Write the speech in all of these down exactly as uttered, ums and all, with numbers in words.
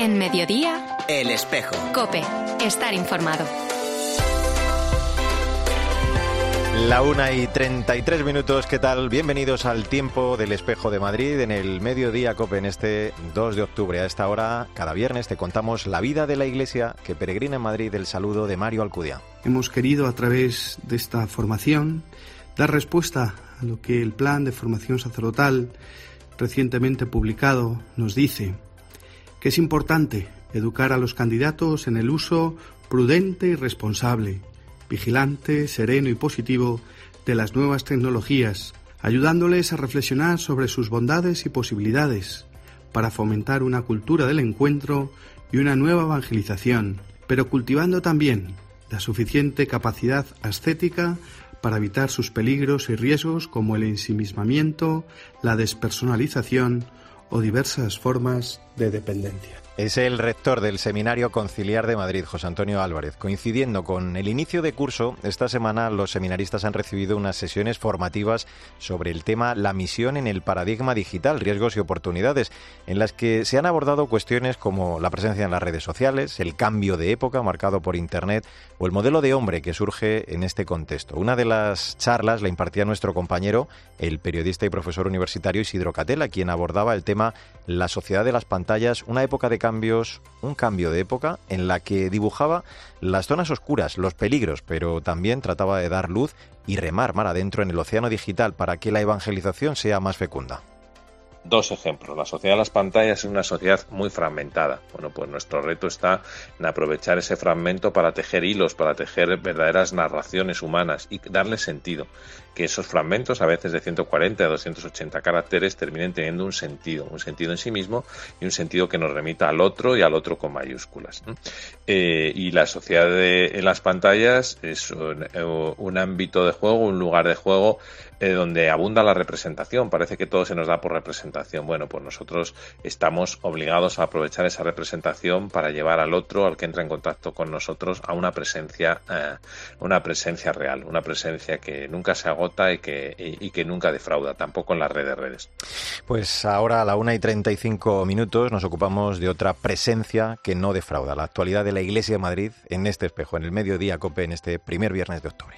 En Mediodía, El Espejo. COPE. Estar informado. La una y treinta y tres minutos, ¿qué tal? Bienvenidos al Tiempo del Espejo de Madrid en el Mediodía COPE en este dos de octubre. A esta hora, cada viernes, te contamos la vida de la Iglesia que peregrina en Madrid. El saludo de Mario Alcudia. Hemos querido, a través de esta formación, dar respuesta a lo que el Plan de Formación Sacerdotal recientemente publicado nos dice, que es importante educar a los candidatos en el uso prudente y responsable, vigilante, sereno y positivo de las nuevas tecnologías, ayudándoles a reflexionar sobre sus bondades y posibilidades, para fomentar una cultura del encuentro y una nueva evangelización, pero cultivando también la suficiente capacidad ascética para evitar sus peligros y riesgos como el ensimismamiento, la despersonalización o diversas formas de dependencia. Es el rector del Seminario Conciliar de Madrid, José Antonio Álvarez. Coincidiendo con el inicio de curso, esta semana los seminaristas han recibido unas sesiones formativas sobre el tema La misión en el paradigma digital, riesgos y oportunidades, en las que se han abordado cuestiones como la presencia en las redes sociales, el cambio de época marcado por Internet o el modelo de hombre que surge en este contexto. Una de las charlas la impartía nuestro compañero, el periodista y profesor universitario Isidro Catela, quien abordaba el tema La sociedad de las pantallas, una época de cambios, un cambio de época en la que dibujaba las zonas oscuras, los peligros, pero también trataba de dar luz y remar mar adentro en el océano digital para que la evangelización sea más fecunda. Dos ejemplos. La sociedad de las pantallas es una sociedad muy fragmentada. Bueno, pues nuestro reto está en aprovechar ese fragmento para tejer hilos, para tejer verdaderas narraciones humanas y darle sentido. Que esos fragmentos, a veces de ciento cuarenta a doscientos ochenta caracteres, terminen teniendo un sentido, un sentido en sí mismo y un sentido que nos remita al otro y al otro con mayúsculas. Eh, y la sociedad de en las pantallas es un, un ámbito de juego, un lugar de juego eh, donde abunda la representación. Parece que todo se nos da por representación. Bueno, pues nosotros estamos obligados a aprovechar esa representación para llevar al otro, al que entra en contacto con nosotros, a una presencia, eh, una presencia real, una presencia que nunca se agota y que, y, y que nunca defrauda, tampoco en las redes redes. Pues ahora a la una y treinta y cinco minutos nos ocupamos de otra presencia que no defrauda, la actualidad de la Iglesia de Madrid en este espejo, en el Mediodía COPE, en este primer viernes de octubre.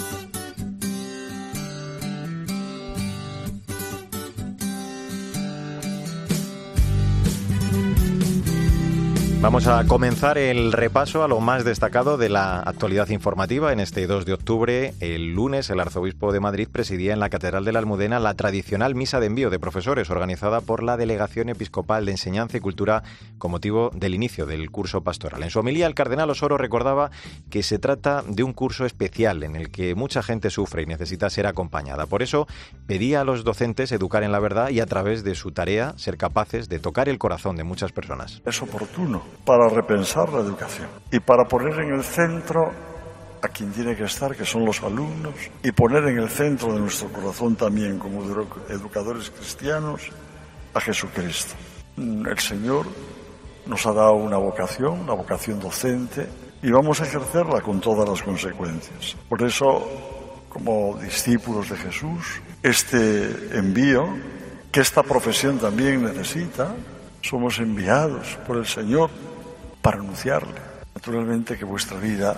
Vamos a comenzar el repaso a lo más destacado de la actualidad informativa. En este dos de octubre, el lunes, el arzobispo de Madrid presidía en la Catedral de la Almudena la tradicional misa de envío de profesores organizada por la Delegación Episcopal de Enseñanza y Cultura con motivo del inicio del curso pastoral. En su homilía, el cardenal Osoro recordaba que se trata de un curso especial en el que mucha gente sufre y necesita ser acompañada. Por eso, pedía a los docentes educar en la verdad y a través de su tarea ser capaces de tocar el corazón de muchas personas. Es oportuno para repensar la educación y para poner en el centro a quien tiene que estar, que son los alumnos, y poner en el centro de nuestro corazón también, como educadores cristianos, a Jesucristo. El Señor nos ha dado una vocación, una vocación docente, y vamos a ejercerla con todas las consecuencias. Por eso, como discípulos de Jesús, este envío, que esta profesión también necesita, somos enviados por el Señor para anunciarle. Naturalmente que vuestra vida,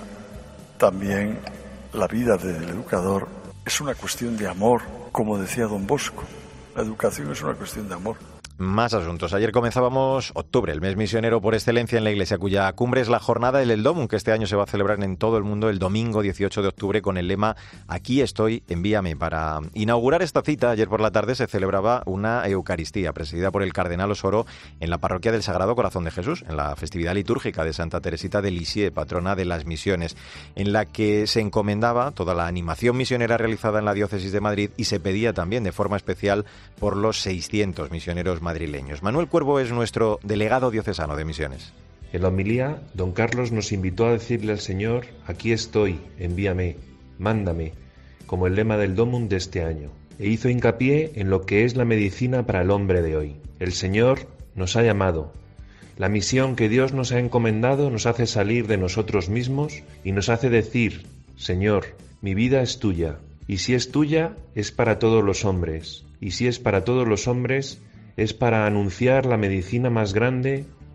también la vida del educador, es una cuestión de amor, como decía don Bosco. La educación es una cuestión de amor. Más asuntos. Ayer comenzábamos octubre, el mes misionero por excelencia en la Iglesia, cuya cumbre es la jornada del Eldomum, que este año se va a celebrar en todo el mundo el domingo dieciocho de octubre con el lema Aquí estoy, envíame. Para inaugurar esta cita, ayer por la tarde se celebraba una Eucaristía presidida por el cardenal Osoro en la parroquia del Sagrado Corazón de Jesús, en la festividad litúrgica de Santa Teresita de Lisieux, patrona de las misiones, en la que se encomendaba toda la animación misionera realizada en la diócesis de Madrid y se pedía también de forma especial por los seiscientos misioneros madrileños. Manuel Cuervo es nuestro delegado diocesano de misiones. En la homilía, don Carlos nos invitó a decirle al Señor: aquí estoy, envíame, mándame, como el lema del Domum de este año, e hizo hincapié en lo que es la medicina para el hombre de hoy. El Señor nos ha llamado. La misión que Dios nos ha encomendado nos hace salir de nosotros mismos y nos hace decir: Señor, mi vida es tuya, y si es tuya, es para todos los hombres, y si es para todos los hombres, es para anunciar la medicina más grande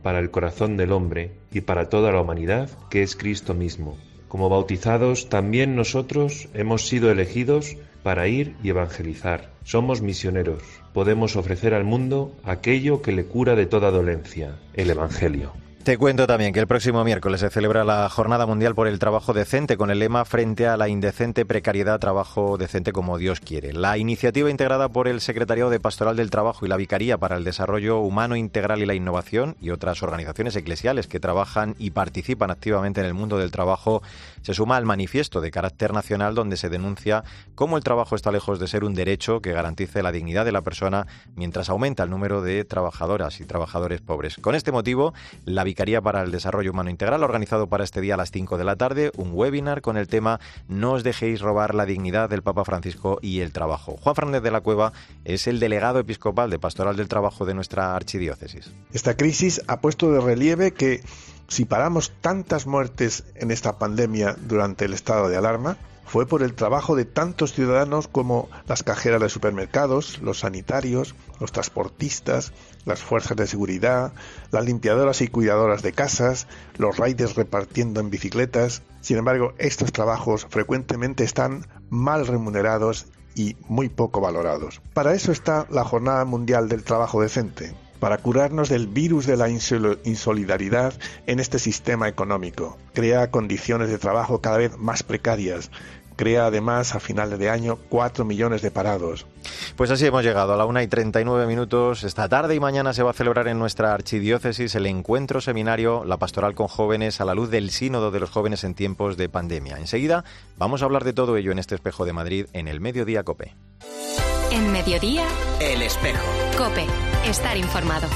para el corazón del hombre y para toda la humanidad, que es Cristo mismo. Como bautizados, también nosotros hemos sido elegidos para ir y evangelizar. Somos misioneros. Podemos ofrecer al mundo aquello que le cura de toda dolencia, el Evangelio. Te cuento también que el próximo miércoles se celebra la Jornada Mundial por el Trabajo Decente con el lema Frente a la indecente precariedad, trabajo decente como Dios quiere. La iniciativa, integrada por el Secretariado de Pastoral del Trabajo y la Vicaría para el Desarrollo Humano Integral y la Innovación y otras organizaciones eclesiales que trabajan y participan activamente en el mundo del trabajo, se suma al manifiesto de carácter nacional donde se denuncia cómo el trabajo está lejos de ser un derecho que garantice la dignidad de la persona mientras aumenta el número de trabajadoras y trabajadores pobres. Con este motivo, la Vicaría para el Desarrollo Humano Integral ha organizado para este día a las cinco de la tarde un webinar con el tema No os dejéis robar la dignidad del Papa Francisco y el trabajo. Juan Fernández de la Cueva es el delegado episcopal de Pastoral del Trabajo de nuestra archidiócesis. Esta crisis ha puesto de relieve que si paramos tantas muertes en esta pandemia durante el estado de alarma, fue por el trabajo de tantos ciudadanos como las cajeras de supermercados, los sanitarios, los transportistas, las fuerzas de seguridad, las limpiadoras y cuidadoras de casas, los riders repartiendo en bicicletas. Sin embargo, estos trabajos frecuentemente están mal remunerados y muy poco valorados. Para eso está la Jornada Mundial del Trabajo Decente, para curarnos del virus de la insolidaridad en este sistema económico. Crea condiciones de trabajo cada vez más precarias. Crea además a finales de año cuatro millones de parados. Pues así hemos llegado a la una y treinta y nueve minutos. Esta tarde y mañana se va a celebrar en nuestra archidiócesis el encuentro seminario La Pastoral con Jóvenes a la luz del Sínodo de los Jóvenes en tiempos de pandemia. Enseguida vamos a hablar de todo ello en este Espejo de Madrid en el Mediodía COPE. En Mediodía, El Espejo. COPE. Estar informado.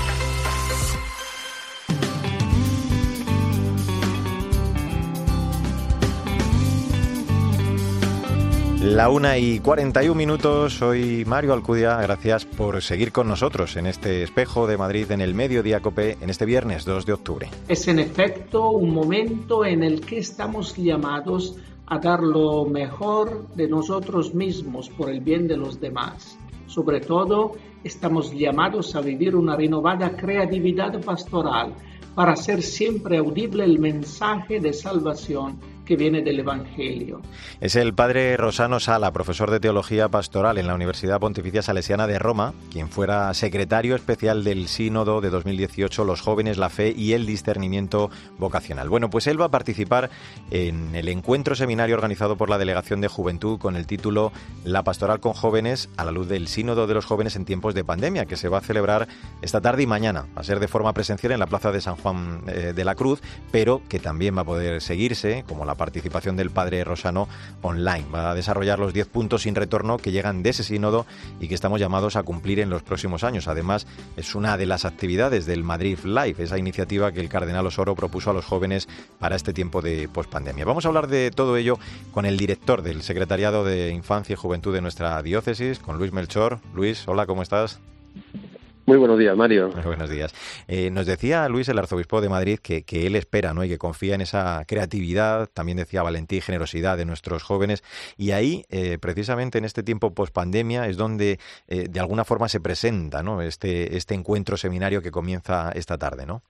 La una y cuarenta y un minutos, soy Mario Alcudia, gracias por seguir con nosotros en este Espejo de Madrid en el Mediodía COPE en este viernes dos de octubre. Es en efecto un momento en el que estamos llamados a dar lo mejor de nosotros mismos por el bien de los demás. Sobre todo, estamos llamados a vivir una renovada creatividad pastoral para hacer siempre audible el mensaje de salvación que viene del Evangelio. Es el padre Rosano Sala, profesor de Teología Pastoral en la Universidad Pontificia Salesiana de Roma, quien fuera secretario especial del Sínodo de dos mil dieciocho, Los Jóvenes, la Fe y el Discernimiento Vocacional. Bueno, pues él va a participar en el encuentro seminario organizado por la Delegación de Juventud con el título La Pastoral con Jóvenes a la luz del Sínodo de los Jóvenes en tiempos de pandemia, que se va a celebrar esta tarde y mañana. Va a ser de forma presencial en la Plaza de San Juan eh, de la Cruz, pero que también va a poder seguirse, como la participación del padre Rosano, online. Va a desarrollar los diez puntos sin retorno que llegan de ese sínodo y que estamos llamados a cumplir en los próximos años. Además, es una de las actividades del Madrid Live, esa iniciativa que el cardenal Osoro propuso a los jóvenes para este tiempo de pospandemia. Vamos a hablar de todo ello con el director del Secretariado de Infancia y Juventud de nuestra diócesis, con Luis Melchor. Luis, hola, ¿cómo estás? Muy buenos días, Mario. Muy buenos días. Eh, nos decía Luis, el arzobispo de Madrid, que, que él espera, ¿no?, y que confía en esa creatividad, también decía valentía y generosidad de nuestros jóvenes. Y ahí, eh, precisamente en este tiempo pospandemia, es donde eh, de alguna forma se presenta, ¿no?, este, este encuentro seminario que comienza esta tarde, ¿no?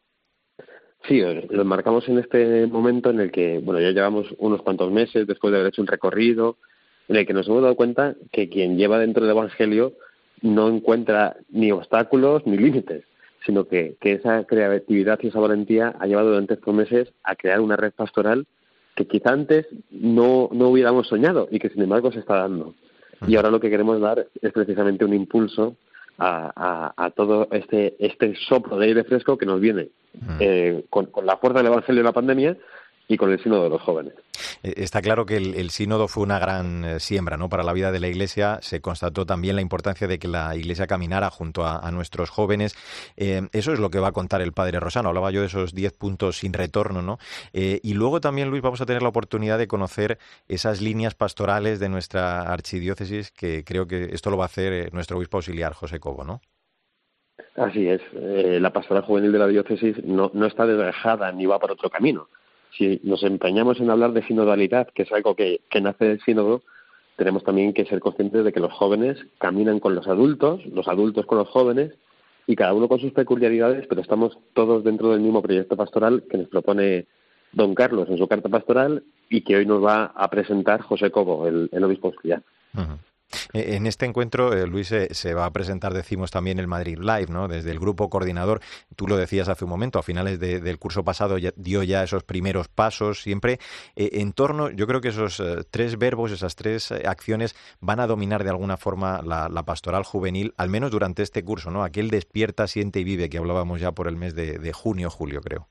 Sí, lo enmarcamos en este momento en el que, bueno, ya llevamos unos cuantos meses después de haber hecho un recorrido, en el que nos hemos dado cuenta que quien lleva dentro del Evangelio no encuentra ni obstáculos ni límites, sino que, que esa creatividad y esa valentía ha llevado durante estos meses a crear una red pastoral que quizá antes no, no hubiéramos soñado y que sin embargo se está dando. Y ahora lo que queremos dar es precisamente un impulso a, a, a todo este, este soplo de aire fresco que nos viene eh, con, con la fuerza del Evangelio de la pandemia y con el sínodo de los jóvenes. Está claro que el, el sínodo fue una gran siembra, ¿no?, para la vida de la Iglesia. Se constató también la importancia de que la Iglesia caminara junto a, a nuestros jóvenes. Eh, eso es lo que va a contar el padre Rosano. Hablaba yo de esos diez puntos sin retorno, ¿no? Eh, y luego también, Luis, vamos a tener la oportunidad de conocer esas líneas pastorales de nuestra archidiócesis, que creo que esto lo va a hacer nuestro obispo auxiliar, José Cobo, ¿no? Así es. Eh, la pastoral juvenil de la diócesis no, no está desgajada ni va por otro camino. Si nos empeñamos en hablar de sinodalidad, que es algo que, que nace del sínodo, tenemos también que ser conscientes de que los jóvenes caminan con los adultos, los adultos con los jóvenes, y cada uno con sus peculiaridades, pero estamos todos dentro del mismo proyecto pastoral que nos propone don Carlos en su carta pastoral y que hoy nos va a presentar José Cobo, el, el obispo auxiliar. Uh-huh. En este encuentro, eh, Luis, eh, se va a presentar, decimos, también el Madrid Live, ¿no? Desde el grupo coordinador. Tú lo decías hace un momento, a finales de, del curso pasado ya, dio ya esos primeros pasos, siempre eh, en torno, yo creo que esos eh, tres verbos, esas tres eh, acciones van a dominar de alguna forma la, la pastoral juvenil, al menos durante este curso, ¿no? Aquel despierta, siente y vive, que hablábamos ya por el mes de, de junio, julio, creo.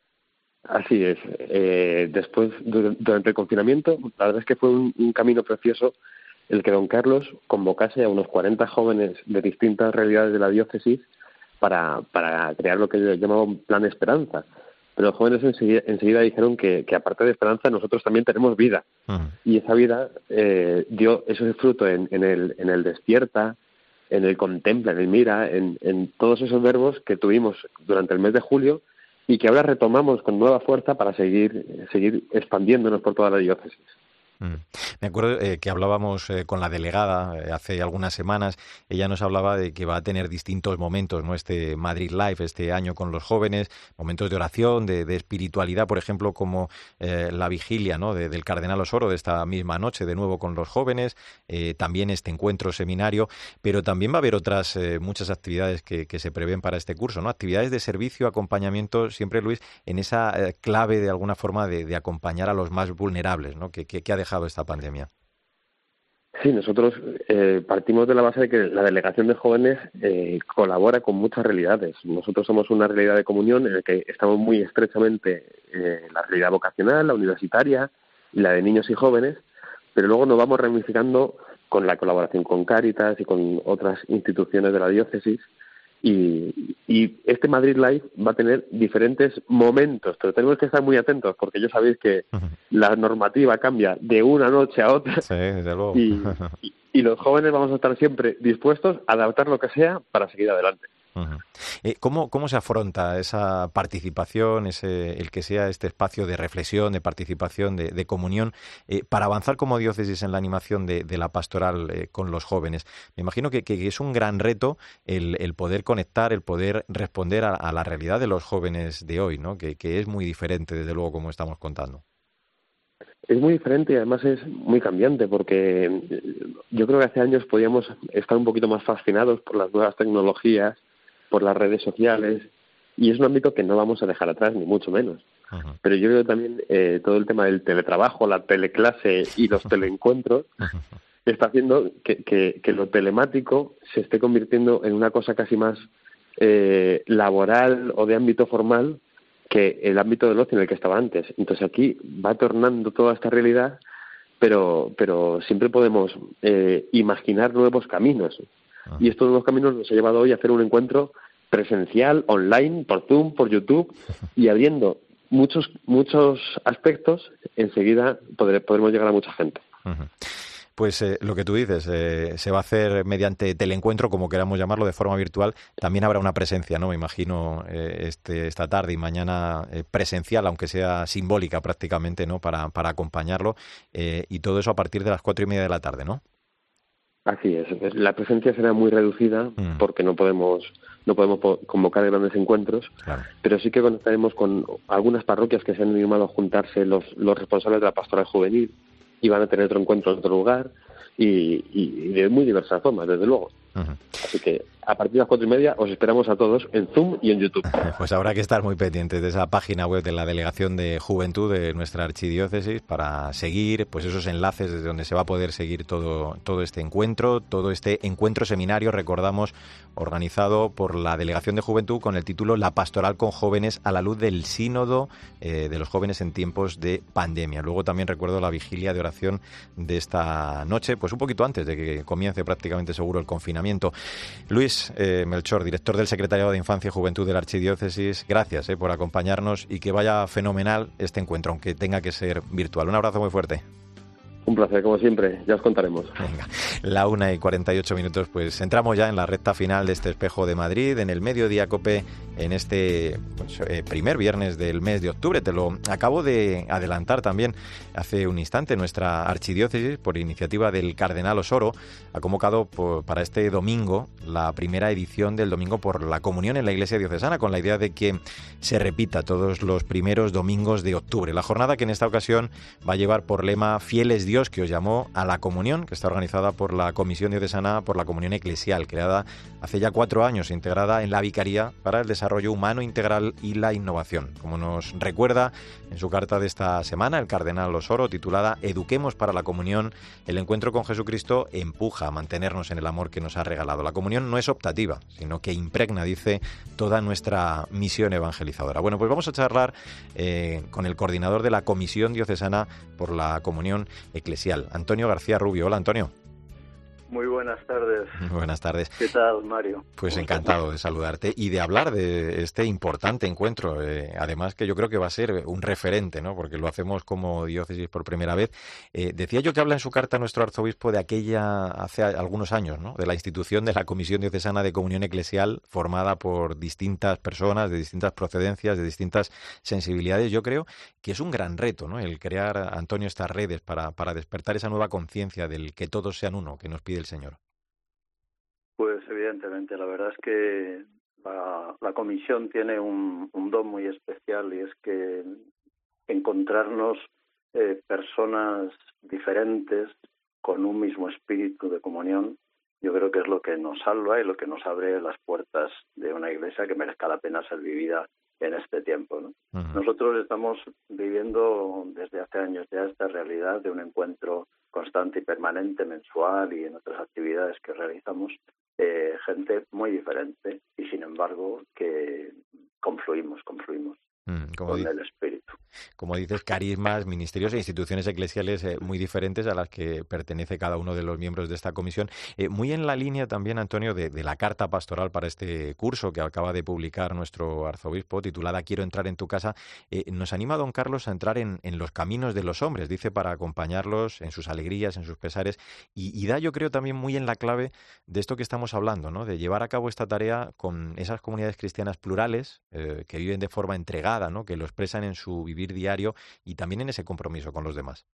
Así es. Eh, después, durante el confinamiento, la verdad es que fue un, un camino precioso el que don Carlos convocase a unos cuarenta jóvenes de distintas realidades de la diócesis para, para crear lo que llamaba un plan Esperanza. Pero los jóvenes enseguida, enseguida dijeron que, que aparte de esperanza nosotros también tenemos vida. Uh-huh. Y esa vida eh, dio ese fruto en, en, el, en el despierta, en el contempla, en el mira, en, en todos esos verbos que tuvimos durante el mes de julio y que ahora retomamos con nueva fuerza para seguir, seguir expandiéndonos por toda la diócesis. Me acuerdo eh, que hablábamos eh, con la delegada eh, hace algunas semanas. Ella nos hablaba de que va a tener distintos momentos, ¿no? Este Madrid Live, este año con los jóvenes, momentos de oración, de, de espiritualidad, por ejemplo, como eh, la vigilia, ¿no? de, del Cardenal Osoro de esta misma noche, de nuevo con los jóvenes, eh, también este encuentro seminario, pero también va a haber otras eh, muchas actividades que, que se prevén para este curso, ¿no? Actividades de servicio, acompañamiento, siempre, Luis, en esa eh, clave de alguna forma de, de acompañar a los más vulnerables, ¿no? que, que, que ha dejado esta pandemia. Sí, nosotros eh, partimos de la base de que la Delegación de Jóvenes eh, colabora con muchas realidades. Nosotros somos una realidad de comunión en la que estamos muy estrechamente eh, la realidad vocacional, la universitaria y la de niños y jóvenes, pero luego nos vamos ramificando con la colaboración con Cáritas y con otras instituciones de la diócesis. Y, y este Madrid Live va a tener diferentes momentos, pero tenemos que estar muy atentos porque ya sabéis que uh-huh. la normativa cambia de una noche a otra. Sí, desde luego. Y, y, y los jóvenes vamos a estar siempre dispuestos a adaptar lo que sea para seguir adelante. Uh-huh. Eh, ¿cómo, ¿Cómo se afronta esa participación, ese, el que sea este espacio de reflexión, de participación, de, de comunión, eh, para avanzar como diócesis en la animación de, de la pastoral eh, con los jóvenes? Me imagino que, que es un gran reto el, el poder conectar, el poder responder a, a la realidad de los jóvenes de hoy, ¿no? Que, que es muy diferente, desde luego, como estamos contando. Es muy diferente y además es muy cambiante porque yo creo que hace años podíamos estar un poquito más fascinados por las nuevas tecnologías, por las redes sociales, y es un ámbito que no vamos a dejar atrás, ni mucho menos. Uh-huh. Pero yo creo que también eh, todo el tema del teletrabajo, la teleclase y los teleencuentros uh-huh. está haciendo que, que, que lo telemático se esté convirtiendo en una cosa casi más eh, laboral o de ámbito formal que el ámbito del ocio en el que estaba antes. Entonces aquí va tornando toda esta realidad, pero, pero siempre podemos eh, imaginar nuevos caminos. Y estos nuevos caminos nos ha llevado hoy a hacer un encuentro presencial, online, por Zoom, por YouTube, y abriendo muchos muchos aspectos, enseguida podré, podremos llegar a mucha gente. Uh-huh. Pues eh, lo que tú dices, eh, se va a hacer mediante teleencuentro, como queramos llamarlo, de forma virtual. También habrá una presencia, ¿no? Me imagino, eh, este, esta tarde y mañana eh, presencial, aunque sea simbólica prácticamente, ¿no? Para, para acompañarlo, eh, y todo eso a partir de las cuatro y media de la tarde, ¿no? Así es. La presencia será muy reducida mm. porque no podemos no podemos convocar grandes encuentros, claro. Pero sí que conectaremos con algunas parroquias que se han animado a juntarse los, los responsables de la pastoral juvenil y van a tener otro encuentro en otro lugar y, y de muy diversas formas, desde luego. Uh-huh. Así que a partir de las cuatro y media os esperamos a todos en Zoom y en YouTube. Pues habrá que estar muy pendientes de esa página web de la Delegación de Juventud de nuestra archidiócesis para seguir pues esos enlaces desde donde se va a poder seguir todo, todo este encuentro, todo este encuentro seminario, recordamos, organizado por la Delegación de Juventud con el título La Pastoral con Jóvenes a la luz del Sínodo eh, de los jóvenes en tiempos de pandemia. Luego también recuerdo la vigilia de oración de esta noche, pues un poquito antes de que comience prácticamente seguro el confinamiento. Luis eh, Melchor, director del Secretariado de Infancia y Juventud de la Archidiócesis, gracias eh, por acompañarnos y que vaya fenomenal este encuentro, aunque tenga que ser virtual. Un abrazo muy fuerte. Un placer, como siempre, ya os contaremos. Venga, la una y cuarenta y ocho minutos, pues entramos ya en la recta final de este Espejo de Madrid, en el Mediodía COPE, en este pues, eh, primer viernes del mes de octubre. Te lo acabo de adelantar también hace un instante. Nuestra archidiócesis, por iniciativa del cardenal Osoro, ha convocado por, para este domingo la primera edición del Domingo por la Comunión en la Iglesia Diocesana, con la idea de que se repita todos los primeros domingos de octubre. La jornada, que en esta ocasión va a llevar por lema Fieles Dios, que os llamó a la comunión, que está organizada por la Comisión Diocesana por la Comunión Eclesial, creada hace ya cuatro años, integrada en la Vicaría para el Desarrollo Humano Integral y la Innovación. Como nos recuerda en su carta de esta semana el cardenal Osoro, titulada Eduquemos para la comunión, el encuentro con Jesucristo empuja a mantenernos en el amor que nos ha regalado. La comunión no es optativa, sino que impregna, dice, toda nuestra misión evangelizadora. Bueno, pues vamos a charlar eh, con el coordinador de la Comisión Diocesana por la Comunión Eclesial, Antonio García Rubio. Hola, Antonio. Muy buenas tardes. Buenas tardes. ¿Qué tal, Mario? Pues encantado de saludarte y de hablar de este importante encuentro. Eh, además, que yo creo que va a ser un referente, ¿no? Porque lo hacemos como diócesis por primera vez. Eh, decía yo que habla en su carta nuestro arzobispo de aquella, hace algunos años, ¿no? De la institución de la Comisión Diocesana de Comunión Eclesial, formada por distintas personas, de distintas procedencias, de distintas sensibilidades. Yo creo que es un gran reto, ¿no? El crear, Antonio, estas redes para, para despertar esa nueva conciencia del que todos sean uno, que nos pide el Señor. Pues evidentemente, la verdad es que la, la comisión tiene un, un don muy especial, y es que encontrarnos eh, personas diferentes con un mismo espíritu de comunión, yo creo que es lo que nos salva y lo que nos abre las puertas de una iglesia que merezca la pena ser vivida en este tiempo, ¿no? Uh-huh. Nosotros estamos viviendo desde hace años ya esta realidad de un encuentro constante y permanente, mensual, y en otras actividades que realizamos, eh, gente muy diferente, y sin embargo que confluimos, confluimos mm, con dice, el espíritu. Como dices, carismas, ministerios e instituciones eclesiales eh, muy diferentes a las que pertenece cada uno de los miembros de esta comisión. Eh, muy en la línea también, Antonio, de, de la carta pastoral para este curso que acaba de publicar nuestro arzobispo, titulada Quiero entrar en tu casa, eh, nos anima don Carlos a entrar en, en los caminos de los hombres, dice, para acompañarlos en sus alegrías, en sus pesares, y, y da, yo creo, también muy en la clave de esto que estamos hablando, ¿no? De llevar a cabo esta tarea con esas comunidades cristianas plurales eh, que viven de forma entregada, ¿no? Que lo expresan en su vivir diario y también en ese compromiso con los demás.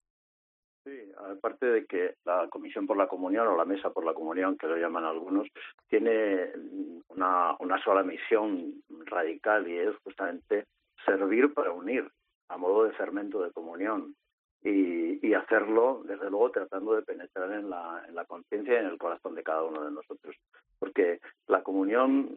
Sí, aparte de que la Comisión por la Comunión, o la Mesa por la Comunión, que lo llaman algunos, tiene una, una sola misión radical, y es justamente servir para unir a modo de fermento de comunión, y, y hacerlo, desde luego, tratando de penetrar en la, en la conciencia y en el corazón de cada uno de nosotros. Porque la comunión,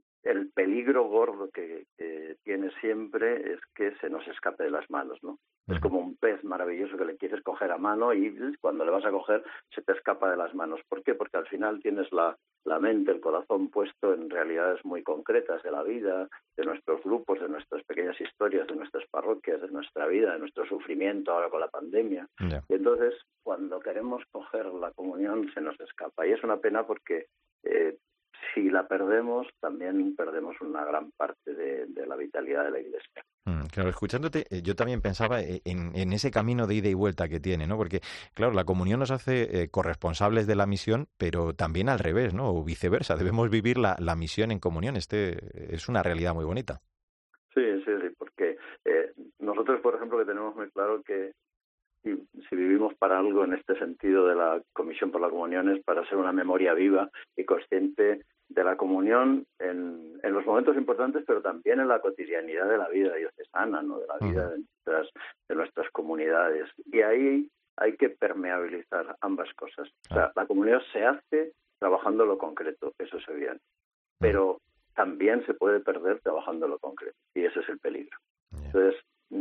el peligro gordo que, que tiene siempre es que se nos escape de las manos, ¿no? Uh-huh. Es como un pez maravilloso que le quieres coger a mano y cuando le vas a coger se te escapa de las manos. ¿Por qué? Porque al final tienes la, la mente, el corazón puesto en realidades muy concretas de la vida, de nuestros grupos, de nuestras pequeñas historias, de nuestras parroquias, de nuestra vida, de nuestro sufrimiento ahora con la pandemia. Yeah. Y entonces, cuando queremos coger la comunión, se nos escapa. Y es una pena porque eh, si la perdemos, también perdemos una gran parte de, de la vitalidad de la Iglesia. Mm, claro, escuchándote, yo también pensaba en, en ese camino de ida y vuelta que tiene, ¿no? Porque, claro, la comunión nos hace eh, corresponsables de la misión, pero también al revés, ¿no? O viceversa, debemos vivir la, la misión en comunión. Este es una realidad muy bonita. Sí, sí, sí, porque eh, nosotros, por ejemplo, que tenemos muy claro que si, si vivimos para algo en este sentido de la Comisión por la Comunión, es para ser una memoria viva y consciente de la comunión en, en los momentos importantes, pero también en la cotidianidad de la vida diocesana, ¿no? De la vida de nuestras, de nuestras comunidades. Y ahí hay que permeabilizar ambas cosas. O sea, la comunión se hace trabajando lo concreto, eso es evidente, pero también se puede perder trabajando lo concreto, y ese es el peligro. Entonces,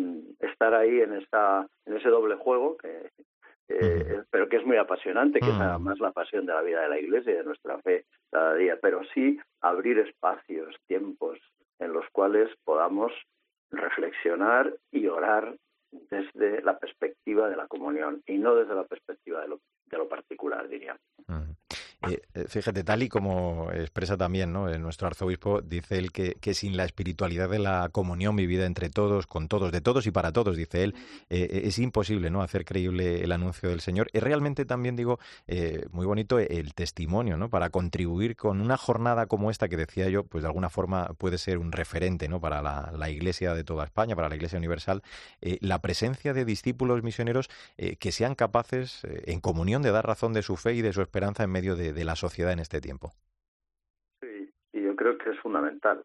estar ahí en esta en ese doble juego, que eh, pero que es muy apasionante, que es además la pasión de la vida de la Iglesia y de nuestra fe cada día, pero sí abrir espacios, tiempos en los cuales podamos reflexionar y orar desde la perspectiva de la comunión y no desde la perspectiva de lo, de lo particular, diría. Eh, fíjate, tal y como expresa también, ¿no?, nuestro arzobispo, dice él que, que sin la espiritualidad de la comunión vivida entre todos, con todos, de todos y para todos, dice él, eh, es imposible, ¿no?, hacer creíble el anuncio del Señor. Es realmente también, digo, eh, muy bonito el testimonio, ¿no?, para contribuir con una jornada como esta que decía yo, pues de alguna forma puede ser un referente, ¿no?, para la, la Iglesia de toda España, para la Iglesia universal, eh, la presencia de discípulos misioneros eh, que sean capaces, eh, en comunión, de dar razón de su fe y de su esperanza en medio de, de la sociedad en este tiempo. Sí, y yo creo que es fundamental.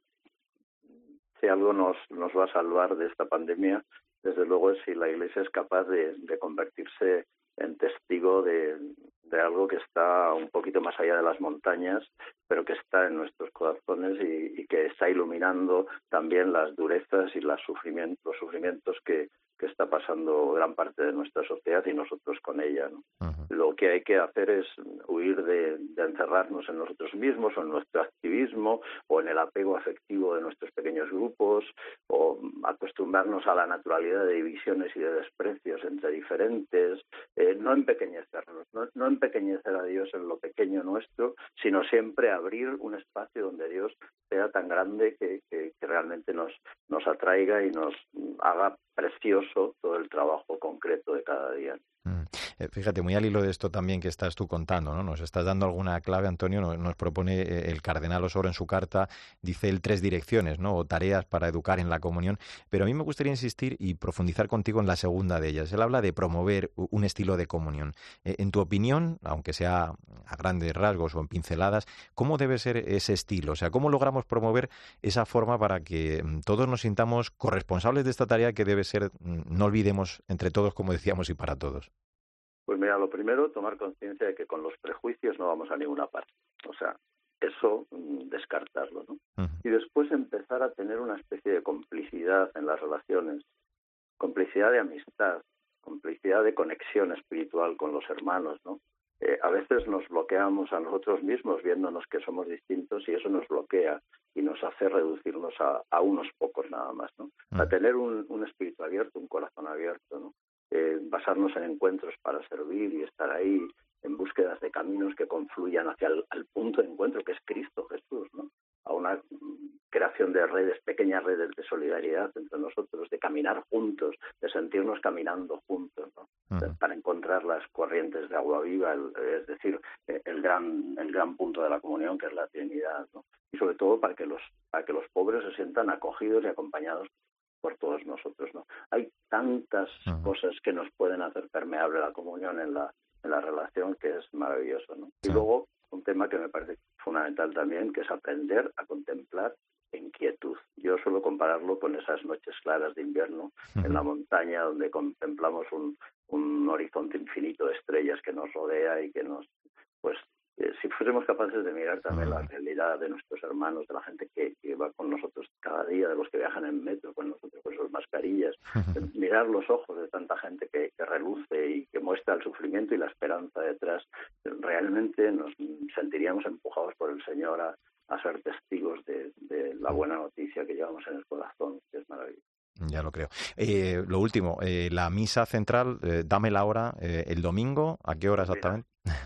Si algo nos, nos va a salvar de esta pandemia, desde luego es si la Iglesia es capaz de, de convertirse en testigo de, de algo que está un poquito más allá de las montañas, pero que está en nuestros corazones y, y que está iluminando también las durezas y las sufrimientos, los sufrimientos que, que está pasando gran parte de nuestra sociedad y nosotros con ella, ¿no? Uh-huh. Lo que hay que hacer es huir de, de encerrarnos en nosotros mismos o en nuestro activismo o en el apego afectivo de nuestros pequeños grupos o acostumbrarnos a la naturalidad de divisiones y de desprecios entre diferentes, eh, no empequeñecernos, no, no empequeñecer a Dios en lo pequeño nuestro, sino siempre abrir un espacio donde Dios sea tan grande que, que, que realmente nos, nos atraiga y nos haga precioso todo el trabajo concreto de cada día. Mm. Eh, fíjate, muy al hilo de esto también que estás tú contando, ¿no? Nos estás dando alguna clave, Antonio. Nos, nos propone eh, el cardenal Osoro en su carta, dice él, tres direcciones, ¿no?, o tareas para educar en la comunión, pero a mí me gustaría insistir y profundizar contigo en la segunda de ellas. Él habla de promover un estilo de comunión. Eh, en tu opinión, aunque sea a grandes rasgos o en pinceladas, ¿cómo debe ser ese estilo? O sea, ¿cómo logramos promover esa forma para que mm, todos nos sintamos corresponsables de esta tarea que debe ser, mm, no olvidemos, entre todos, como decíamos, y para todos? Pues mira, lo primero, tomar conciencia de que con los prejuicios no vamos a ninguna parte. O sea, eso mmm, descartarlo, ¿no? Uh-huh. Y después empezar a tener una especie de complicidad en las relaciones, complicidad de amistad, complicidad de conexión espiritual con los hermanos, ¿no? Eh, a veces nos bloqueamos a nosotros mismos viéndonos que somos distintos y eso nos bloquea y nos hace reducirnos a, a unos pocos nada más, ¿no? Uh-huh. A tener un, un espíritu abierto, un corazón abierto, ¿no? Eh, basarnos en encuentros para servir y estar ahí en búsquedas de caminos que confluyan hacia el al punto de encuentro que es Cristo Jesús, ¿no? A una creación de redes, pequeñas redes de solidaridad entre nosotros, de caminar juntos, de sentirnos caminando juntos, ¿no? Uh-huh. Para encontrar las corrientes de agua viva, el, es decir, el gran el gran punto de la comunión que es la Trinidad, ¿no? Y sobre todo para que los para que los pobres se sientan acogidos y acompañados por todos nosotros, ¿no? Hay tantas uh-huh. cosas que nos pueden hacer permeable la comunión en la en la relación que es maravilloso, ¿no? Sí. Y luego un tema que me parece fundamental también, que es aprender a contemplar en quietud. Yo suelo compararlo con esas noches claras de invierno uh-huh. en la montaña donde contemplamos un, un horizonte infinito de estrellas que nos rodea y que nos, pues, eh, si fuésemos capaces de mirar también uh-huh. la realidad de nuestros hermanos, de la gente que, que va con nosotros cada día, de los que viajan en metro con nosotros con sus mascarillas, uh-huh. mirar los ojos de tanta gente que, que reluce y que muestra el sufrimiento y la esperanza detrás, realmente nos sentiríamos empujados por el Señor a, a ser testigos de, de la buena noticia que llevamos en el corazón, que es maravilloso. Ya lo creo. Eh, lo último, eh, la misa central, eh, dame la hora, eh, el domingo, ¿a qué hora exactamente?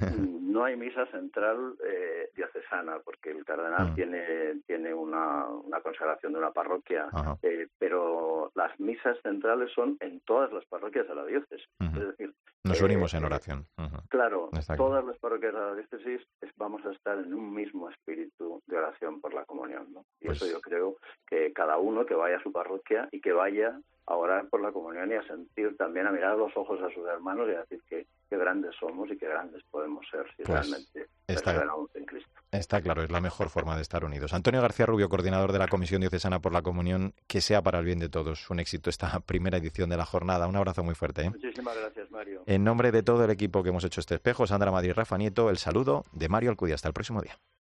No hay misa central eh, diocesana, porque el cardenal uh-huh. tiene tiene una, una consagración de una parroquia, uh-huh. eh, pero las misas centrales son en todas las parroquias de la diócesis. Uh-huh. Es decir, nos unimos eh, en oración. Uh-huh. Claro, todas las parroquias de la diócesis es, vamos a estar en un mismo espíritu de oración por la comunión, ¿no? Y pues... eso yo creo que cada uno que vaya a su parroquia y que vaya a orar por la comunión y a sentir también, a mirar a los ojos a sus hermanos y a decir que qué grandes somos y qué grandes podemos ser si pues realmente perseveramos en Cristo. Está claro, es la mejor forma de estar unidos. Antonio García Rubio, coordinador de la Comisión Diocesana por la Comunión, que sea para el bien de todos. Un éxito esta primera edición de la jornada. Un abrazo muy fuerte, ¿eh? Muchísimas gracias, Mario. En nombre de todo el equipo que hemos hecho este espejo, Sandra Madrid y Rafa Nieto, el saludo de Mario Alcudia. Hasta el próximo día.